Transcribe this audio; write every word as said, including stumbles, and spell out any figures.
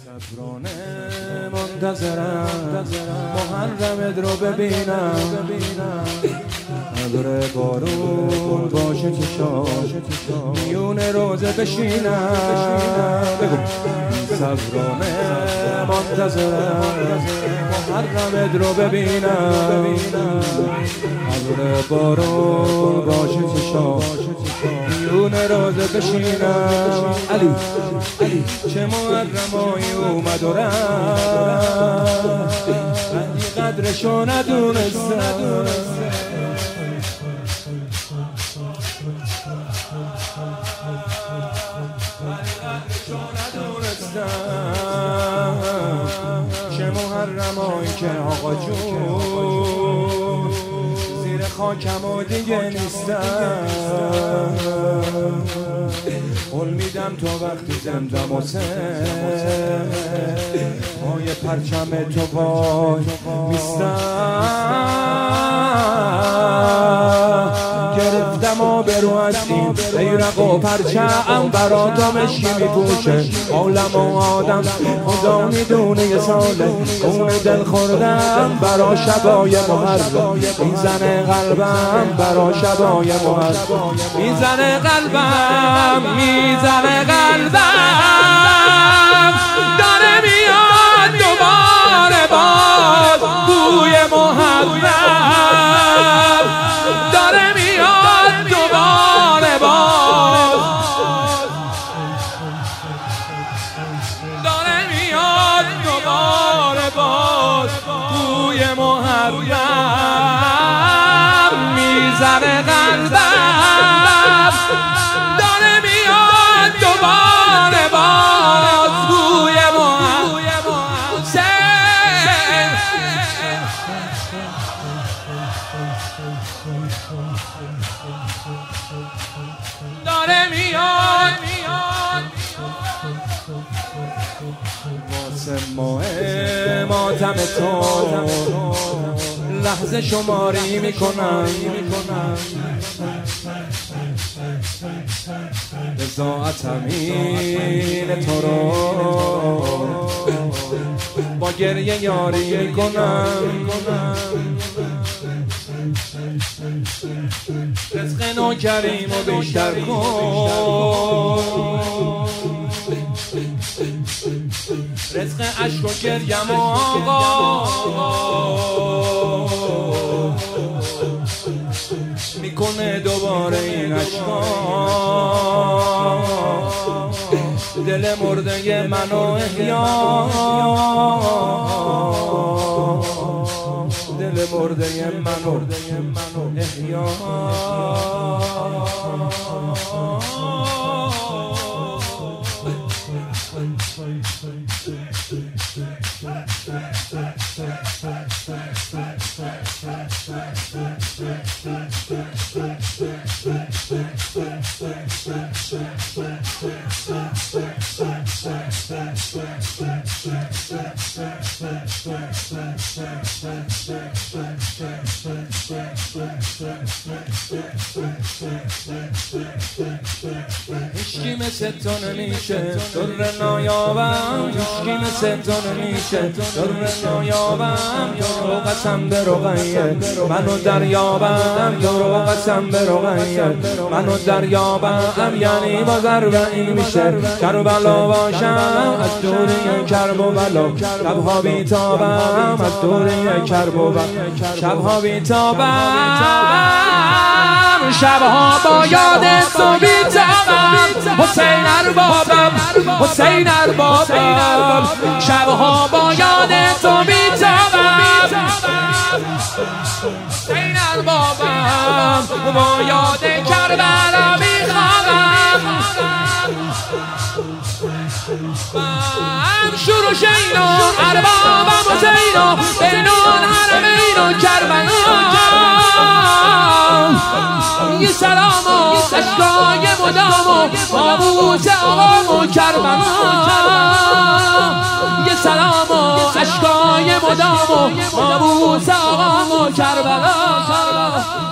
صبرانه منتظرم محرمت رو ببینم، ابر بارون باشه چشام میون روزه بشینم. بگو صبرانه منتظرم محرمت رو ببینم، ابر بارون باشه چشام میون روزه بشینم. علی علی چه محرمایی اومد و رفت، ولی قدرشو ندونستم. چه محرمایی که آقا جون زیر خاکم و دیگه نیستم. قول میدم تو وقتی زندم و سه پای پرچم تو وای میستم. گرفتم آبرو از این بیرق و پرچم، برا تا مشکی میپوشه عالم و آدم. خدا میدونه یه ساله اون دل خوردم، برا شبای محرم میزنه قلبم، برا شبای محرم میزنه قلبم، میزنه قلبم. داره میاد دوباره باز بوی محرم، داره میاد دوباره باز، داره میاد دوباره باز بوی محرم میزنه قلبم. داره میاد دوباره باز بوی محرم. داره میاد واسه ماه ماتم تو لحظه شماری میکنم. رضاعتم این تو رو با گریه یاری میکنم. رزق نوکریم و بیشتر کن، رزق عشق و گریم و آقا میکنه دوباره این عشقا. دل مرده منو احیا، دل مرده منو احیا. هیچکی مثل تو نمیشه در نایابم، هیچکی مثل تو نمیشه در نایابم. تو رو قسم به رقیه منو دریابم، تو رو قسم به رقیه منو دریابم. یعنی با ضربه این میشه کربلا باشم، از دوری کرب و بلا شبها بیتابم، از دوری کرب و بلا شبها بیتابم. شبها با یاد تو بیتابم، حسین اربابم حسین اربابم. شبها با یاد تو بیتابم، حسین اربابم. با یاد کربلا میخوابم. من شروع شینا اربابم حسینا، بینون حرمین و کربلا. یه سلام و اشکای مدام و مابوس آقام و کربلا. یه سلام و اشکای مدام و مابوس آقام و کربلا.